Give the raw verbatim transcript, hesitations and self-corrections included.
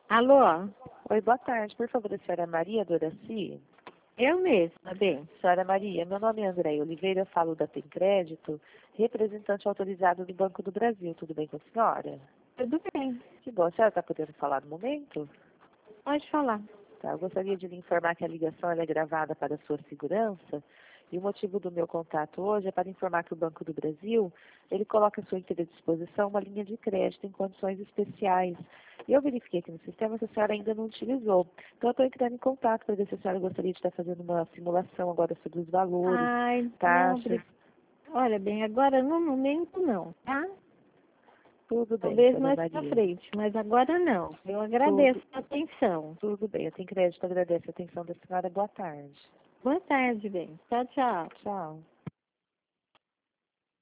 Alô? Oi, boa tarde. Por favor, a senhora Maria Doraci? Eu mesma, bem. Senhora Maria, meu nome é André Oliveira, eu falo da Tem Crédito, representante autorizado do Banco do Brasil. Tudo bem com a senhora? Tudo bem. Que bom. A senhora está podendo falar no momento? Pode falar. Tá, eu gostaria de lhe informar que a ligação ela é gravada para a sua segurança. E o motivo do meu contato hoje é para informar que o Banco do Brasil, ele coloca à sua inteira disposição uma linha de crédito em condições especiais. E eu verifiquei aqui no sistema que a senhora ainda não utilizou. Então eu estou entrando em contato para ver se a senhora gostaria de estar fazendo uma simulação agora sobre os valores, Ai, não, taxas. obri- olha bem, agora no momento não, tá? Tudo bem, Talvez senhora mais pra Maria. frente, mas agora não. Eu agradeço Tudo, a atenção. tudo bem. A Tem Crédito agradece a atenção da senhora. Boa tarde. Boa tarde, bem. Tchau, tchau. Tchau.